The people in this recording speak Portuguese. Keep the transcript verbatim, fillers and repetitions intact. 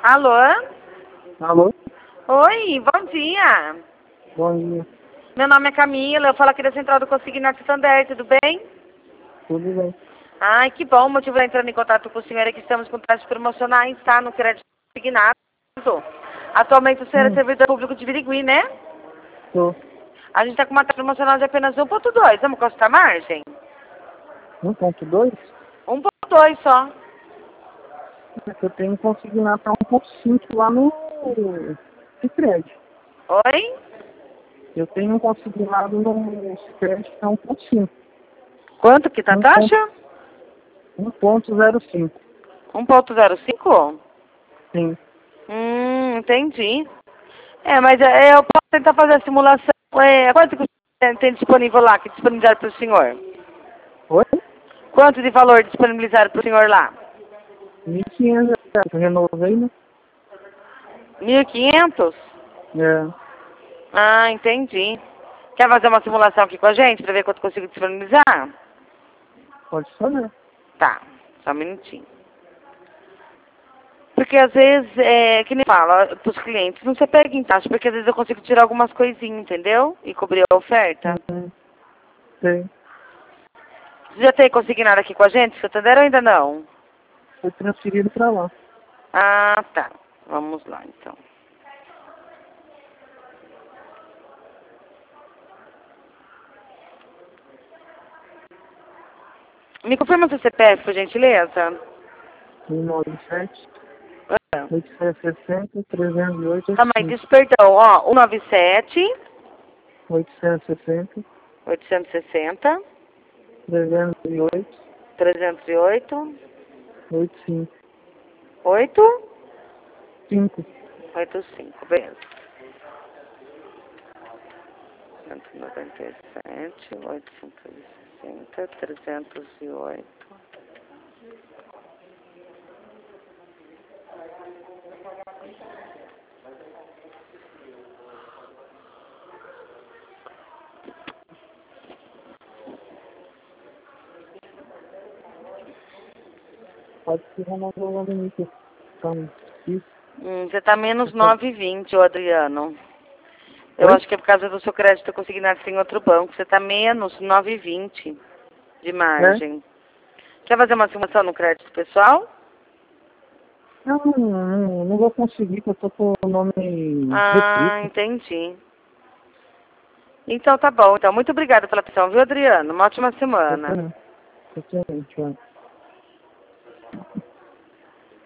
Alô? Alô? Oi, bom dia. Bom dia. Meu nome é Camila, eu falo aqui da Central do Consignado Santander, tudo bem? Tudo bem? Ai, que bom, o motivo de entrando em contato com o senhor é que estamos com taxas promocionais, tá? No crédito consignado. Atualmente o senhor é Hum, servidor público de Birigui, né? tô. A gente está com uma taxa promocional de apenas um ponto dois, vamos custar a margem? um ponto dois? um ponto dois só. É que eu tenho consignado para um ponto cinco lá no Cicred. Oi? Eu tenho um consignado no Cicred para um ponto cinco. Quanto que tá a taxa? um ponto zero cinco. um ponto zero cinco? Sim. Hum, entendi. É, mas é, eu posso tentar fazer a simulação. É, quanto que você tem disponível lá, que disponibilizar para o senhor? Oi? Quanto de valor disponibilizado para o senhor lá? mil e quinhentos reais. Eu renovei, né? mil e quinhentos? É. Ah, entendi. Quer fazer uma simulação aqui com a gente para ver quanto consigo disponibilizar? Pode fazer. Tá, só um minutinho. Porque às vezes, é, que nem fala para os clientes, não se pega em taxa, porque às vezes eu consigo tirar algumas coisinhas, entendeu? E cobrir a oferta. Hum, tem. Você já tem consignado aqui com a gente, Santander, ou ainda não? Foi transferido para lá. Ah, tá. Vamos lá, então. Me confirma seu C P F, por gentileza? um nove sete, Ah, oitocentos e sessenta, trezentos e oito, calma aí, oitenta e cinco. diz perdão, ó, cento e noventa e sete, oitocentos e sessenta, oitocentos e sessenta, trezentos e oito, trezentos e oito, oitenta e cinco. oito, cinco. oito cinco, beleza. cento e noventa e sete, oitocentos e sessenta, trezentos e oito. Pode ser uma nova limite. Então, isso. Hum, você tá menos nove e vinte, ô Adriano. Eu Oi? acho que é por causa do seu crédito consignado em outro banco. Você tá menos nove e vinte de É? margem. Quer fazer uma simulação no crédito pessoal? Não, não, não, não vou conseguir, porque eu tô com o nome Ah, restrito. entendi. Então tá bom. Então, muito obrigada pela atenção, viu, Adriano? Uma ótima semana. Excelente. Excelente, ó.